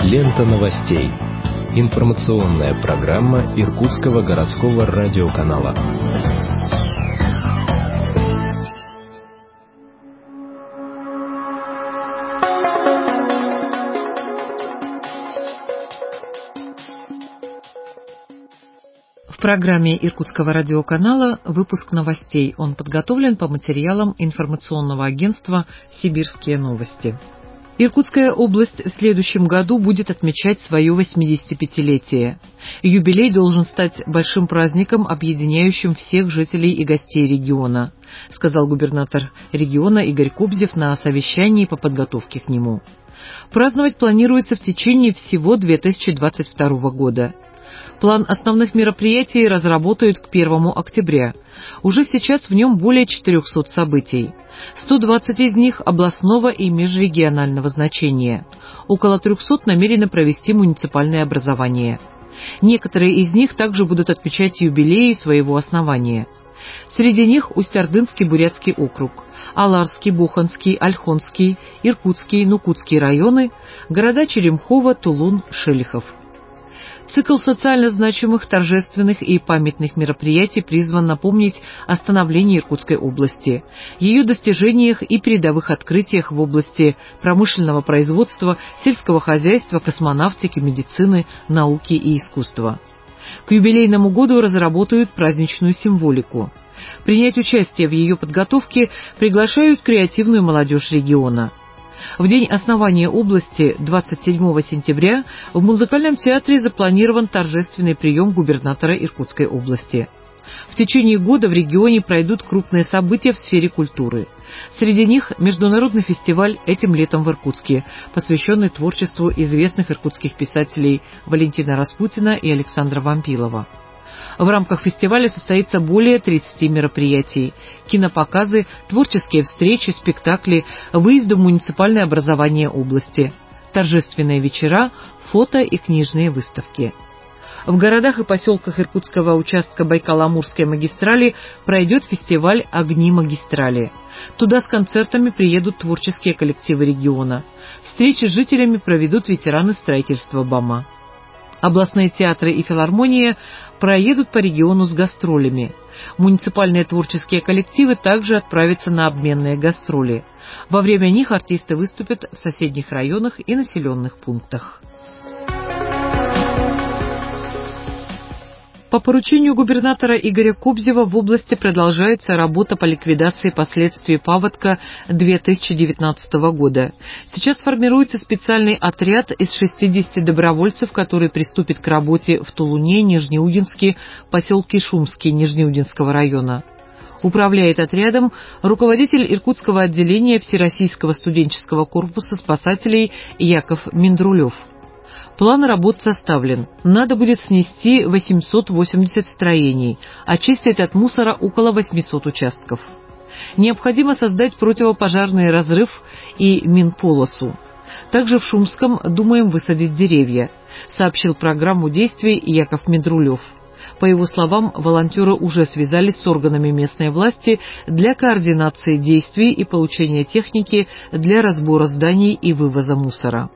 Лента новостей. Информационная программа Иркутского городского радиоканала. В программе Иркутского радиоканала выпуск новостей. Он подготовлен по материалам информационного агентства «Сибирские новости». Иркутская область в следующем году будет отмечать свое 85-летие. Юбилей должен стать большим праздником, объединяющим всех жителей и гостей региона, сказал губернатор региона Игорь Кобзев на совещании по подготовке к нему. Праздновать планируется в течение всего 2022 года. План основных мероприятий разработают к 1 октября. Уже сейчас в нем более 400 событий. 120 из них областного и межрегионального значения. Около 300 намерены провести муниципальное образование. Некоторые из них также будут отмечать юбилеи своего основания. Среди них Усть-Ордынский бурятский округ, Аларский, Боханский, Ольхонский, Иркутский, Нукутский районы, города Черемхово, Тулун, Шелихов. Цикл социально значимых, торжественных и памятных мероприятий призван напомнить о становлении Иркутской области, ее достижениях и передовых открытиях в области промышленного производства, сельского хозяйства, космонавтики, медицины, науки и искусства. К юбилейному году разработают праздничную символику. Принять участие в ее подготовке приглашают креативную молодежь региона. В день основания области, 27 сентября, в музыкальном театре запланирован торжественный прием губернатора Иркутской области. В течение года в регионе пройдут крупные события в сфере культуры. Среди них международный фестиваль этим летом в Иркутске, посвященный творчеству известных иркутских писателей Валентина Распутина и Александра Вампилова. В рамках фестиваля состоится более 30 мероприятий: кинопоказы, творческие встречи, спектакли, выезды в муниципальное образование области, торжественные вечера, фото и книжные выставки. В городах и поселках иркутского участка Байкало-Амурской магистрали пройдет фестиваль «Огни магистрали». Туда с концертами приедут творческие коллективы региона. Встречи с жителями проведут ветераны строительства БАМа. Областные театры и филармония проедут по региону с гастролями. Муниципальные творческие коллективы также отправятся на обменные гастроли. Во время них артисты выступят в соседних районах и населенных пунктах. По поручению губернатора Игоря Кобзева в области продолжается работа по ликвидации последствий паводка 2019 года. Сейчас формируется специальный отряд из 60 добровольцев, который приступит к работе в Тулуне, Нижнеудинске, поселке Шумский Нижнеудинского района. Управляет отрядом руководитель Иркутского отделения Всероссийского студенческого корпуса спасателей Яков Миндрулев. План работ составлен. Надо будет снести 880 строений, очистить от мусора около 800 участков. Необходимо создать противопожарный разрыв и минполосу. Также в Шумском думаем высадить деревья, сообщил программу действий Яков Миндрулев. По его словам, волонтеры уже связались с органами местной власти для координации действий и получения техники для разбора зданий и вывоза мусора.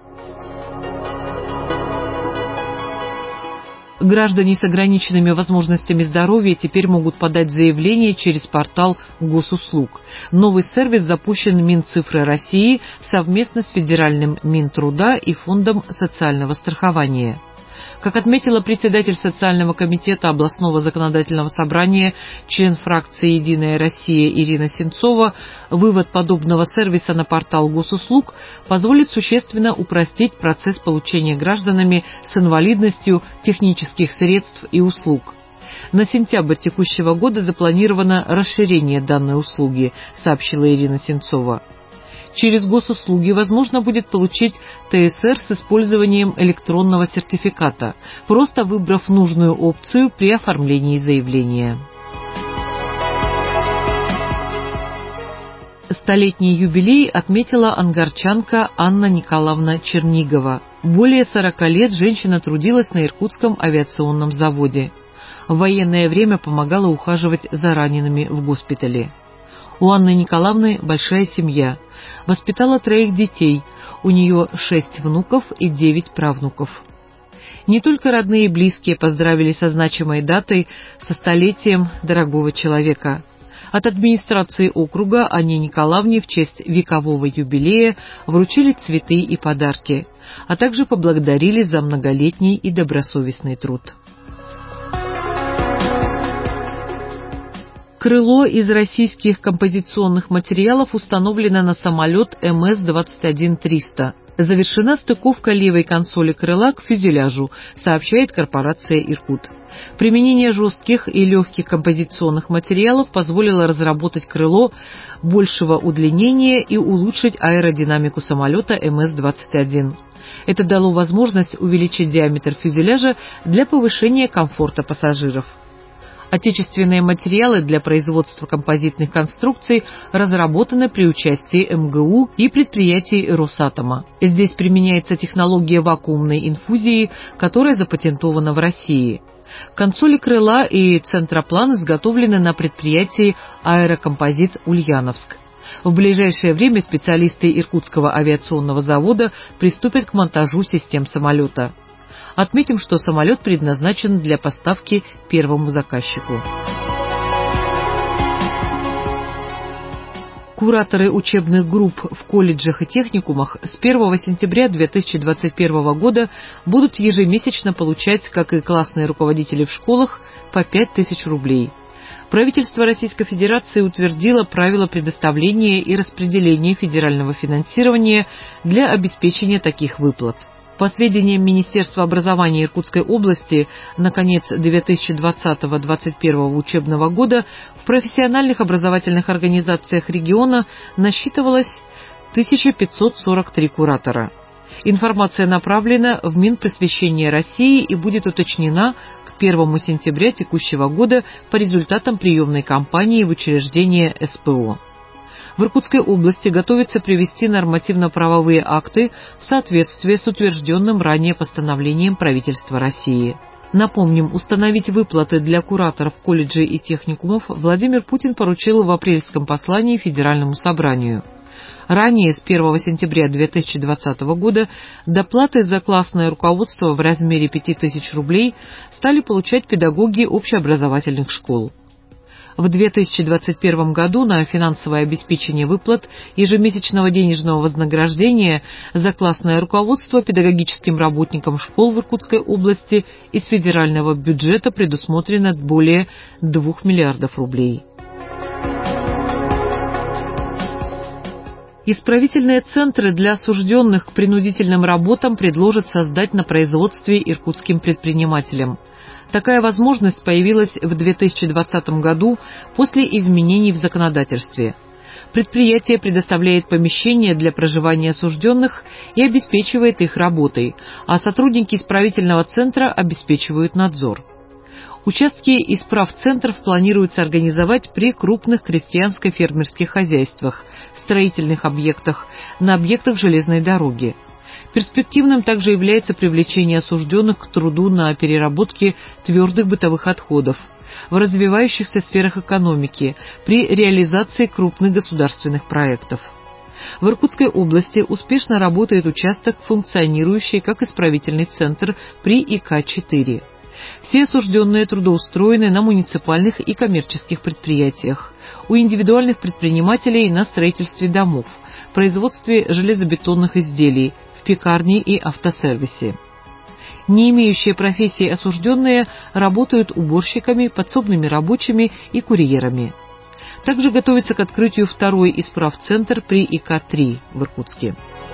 Граждане с ограниченными возможностями здоровья теперь могут подать заявление через портал госуслуг. Новый сервис запущен Минцифрой России совместно с Федеральным Минтруда и Фондом социального страхования. Как отметила председатель социального комитета областного законодательного собрания, член фракции «Единая Россия» Ирина Сенцова, вывод подобного сервиса на портал госуслуг позволит существенно упростить процесс получения гражданами с инвалидностью технических средств и услуг. На сентябрь текущего года запланировано расширение данной услуги, сообщила Ирина Сенцова. Через госуслуги возможно будет получить ТСР с использованием электронного сертификата, просто выбрав нужную опцию при оформлении заявления. Столетний юбилей отметила ангарчанка Анна Николаевна Чернигова. Более 40 лет женщина трудилась на Иркутском авиационном заводе. В военное время помогала ухаживать за ранеными в госпитале. У Анны Николаевны большая семья. Воспитала 3 детей. У нее 6 внуков и 9 правнуков. Не только родные и близкие поздравили со значимой датой, со столетием дорогого человека. От администрации округа Анне Николаевне в честь векового юбилея вручили цветы и подарки, а также поблагодарили за многолетний и добросовестный труд. Крыло из российских композиционных материалов установлено на самолет МС-21-300. Завершена стыковка левой консоли крыла к фюзеляжу, сообщает корпорация «Иркут». Применение жестких и легких композиционных материалов позволило разработать крыло большего удлинения и улучшить аэродинамику самолета МС-21. Это дало возможность увеличить диаметр фюзеляжа для повышения комфорта пассажиров. Отечественные материалы для производства композитных конструкций разработаны при участии МГУ и предприятий Росатома. Здесь применяется технология вакуумной инфузии, которая запатентована в России. Консоли крыла и центроплан изготовлены на предприятии «Аэрокомпозит Ульяновск». В ближайшее время специалисты Иркутского авиационного завода приступят к монтажу систем самолета. Отметим, что самолет предназначен для поставки первому заказчику. Кураторы учебных групп в колледжах и техникумах с 1 сентября 2021 года будут ежемесячно получать, как и классные руководители в школах, по 5000 рублей. Правительство Российской Федерации утвердило правила предоставления и распределения федерального финансирования для обеспечения таких выплат. По сведениям Министерства образования Иркутской области, на конец 2020-2021 учебного года в профессиональных образовательных организациях региона насчитывалось 1543 куратора. Информация направлена в Минпросвещение России и будет уточнена к 1 сентября текущего года по результатам приемной кампании в учреждение СПО. В Иркутской области готовится привести нормативно-правовые акты в соответствие с утвержденным ранее постановлением правительства России. Напомним, установить выплаты для кураторов колледжей и техникумов Владимир Путин поручил в апрельском послании Федеральному собранию. Ранее, с 1 сентября 2020 года, доплаты за классное руководство в размере 5000 рублей стали получать педагоги общеобразовательных школ. В 2021 году на финансовое обеспечение выплат ежемесячного денежного вознаграждения за классное руководство педагогическим работникам школ в Иркутской области из федерального бюджета предусмотрено более 2 миллиардов рублей. Исправительные центры для осужденных к принудительным работам предложат создать на производстве иркутским предпринимателям. Такая возможность появилась в 2020 году после изменений в законодательстве. Предприятие предоставляет помещения для проживания осужденных и обеспечивает их работой, а сотрудники исправительного центра обеспечивают надзор. Участки исправцентров планируется организовать при крупных крестьянско-фермерских хозяйствах, строительных объектах, на объектах железной дороги. Перспективным также является привлечение осужденных к труду на переработке твердых бытовых отходов в развивающихся сферах экономики при реализации крупных государственных проектов. В Иркутской области успешно работает участок, функционирующий как исправительный центр при ИК-4. Все осужденные трудоустроены на муниципальных и коммерческих предприятиях, у индивидуальных предпринимателей на строительстве домов, производстве железобетонных изделий, в пекарне и автосервисе. Не имеющие профессии осужденные работают уборщиками, подсобными рабочими и курьерами. Также готовится к открытию второй исправцентр при ИК-3 в Иркутске.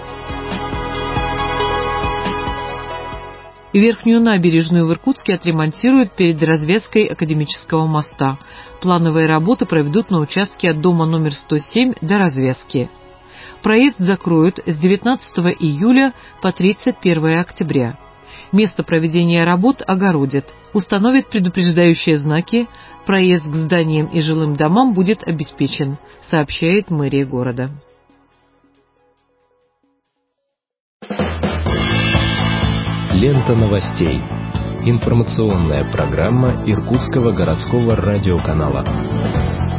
Верхнюю набережную в Иркутске отремонтируют перед развязкой Академического моста. Плановые работы проведут на участке от дома номер 107 до развязки. Проезд закроют с 19 июля по 31 октября. Место проведения работ огородят, установят предупреждающие знаки, проезд к зданиям и жилым домам будет обеспечен, сообщает мэрия города. Лента новостей. Информационная программа Иркутского городского радиоканала.